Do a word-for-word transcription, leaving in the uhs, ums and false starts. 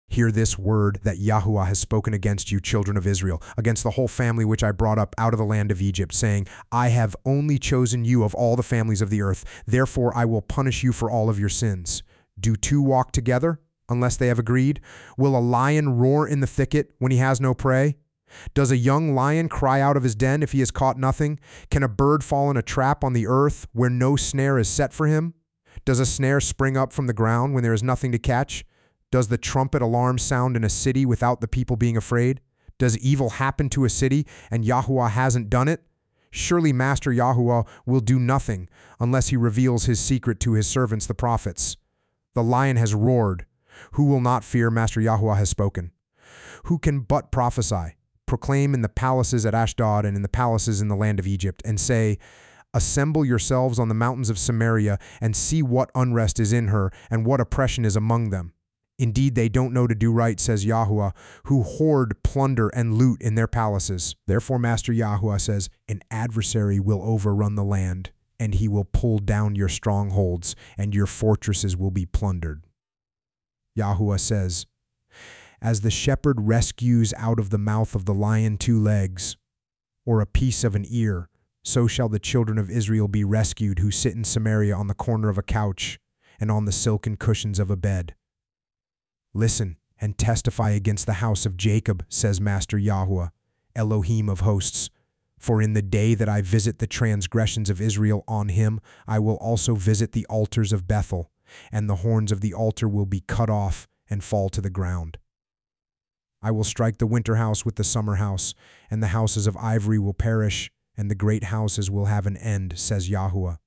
Hear this word that Yahuwah has spoken against you, children of Israel, against the whole family which I brought up out of the land of Egypt, saying, I have only chosen you of all the families of the earth. Therefore I will punish you for all of your sins. Do two walk together, unless they have agreed? Will a lion roar in the thicket when he has no prey? Does a young lion cry out of his den if he has caught nothing? Can a bird fall in a trap on the earth where no snare is set for him? Does a snare spring up from the ground when there is nothing to catch? Does the trumpet alarm sound in a city without the people being afraid? Does evil happen to a city and Yahuwah hasn't done it? Surely Master Yahuwah will do nothing unless he reveals his secret to his servants the prophets. The lion has roared. Who will not fear? Master Yahuwah has spoken. Who can but prophesy? Proclaim in the palaces at Ashdod and in the palaces in the land of Egypt, and say, assemble yourselves on the mountains of Samaria and see what unrest is in her and what oppression is among them. Indeed, they don't know to do right, says Yahuwah, who hoard plunder and loot in their palaces. Therefore, Master Yahuwah says, an adversary will overrun the land, and he will pull down your strongholds, and your fortresses will be plundered. Yahuwah says, as the shepherd rescues out of the mouth of the lion two legs, or a piece of an ear, so shall the children of Israel be rescued who sit in Samaria on the corner of a couch and on the silken cushions of a bed. Listen and testify against the house of Jacob, says Master Yahuwah, Elohim of hosts. For in the day that I visit the transgressions of Israel on him, I will also visit the altars of Bethel, and the horns of the altar will be cut off and fall to the ground. I will strike the winter house with the summer house, and the houses of ivory will perish, and the great houses will have an end, says Yahuwah.